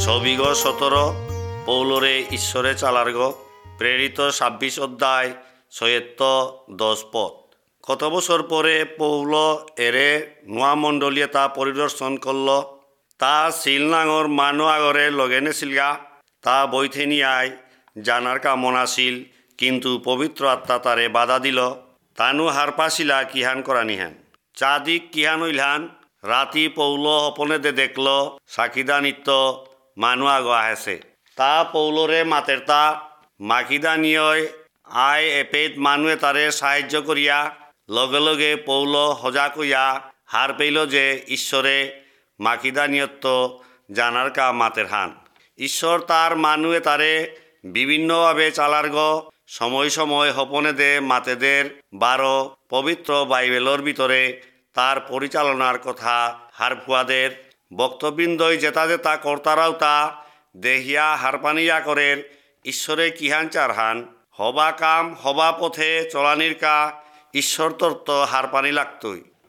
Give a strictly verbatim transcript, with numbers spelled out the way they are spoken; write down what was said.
ছবিগ সতেরো পৌলরে ঈশ্বরে চালার্গ প্রেরিত ছাব্বিশ অধ্যায় ছয়েত্ত দশ পথ। কত বছর পরে পৌল এরে নোয়া মণ্ডলীয়ে তা পরিদর্শন করল। তা শিলনাঙর মানু আগরে লগে নেছিলগা। তা বৈথেনিয়ায় জানার কামন আসিল, কিন্তু পবিত্র আত্মা তারে বাধা দিল। তানু হারপাছিলা কিহান করা নিহান চাদিক কিহান হইলান। রাতি পৌল অপনে দে দেখল সাকিদা নিত্য মানু আগ আহেছে। তা পৌলরে মাতের তা মাকিদা নিয়য় আয় এপেত মানুয়ে তারে সাহায্য করিয়া লগে লগে পৌল হজা কইয়া হার পেইল যে ঈশ্বরে মাকিদা নিয়ত্ত জানার কা মাতের হান। ঈশ্বর তার মানুয়ে তারে বিভিন্নভাবে চালার্গ। সময় সময় হপনে দে মাতেদের বারো পবিত্র বাইবেলর ভিতরে তার পরিচালনার কথা হারফুয়াদের বক্তবৃন্দই জেতা জেতা কর্তারাও তা দেহিয়া হারপানিয়া করের ঈশ্বরে কিহান চারহান হবা কাম হবা পথে চলানির কা ঈশ্বর তত্ত্ব হারপানি লাগতই।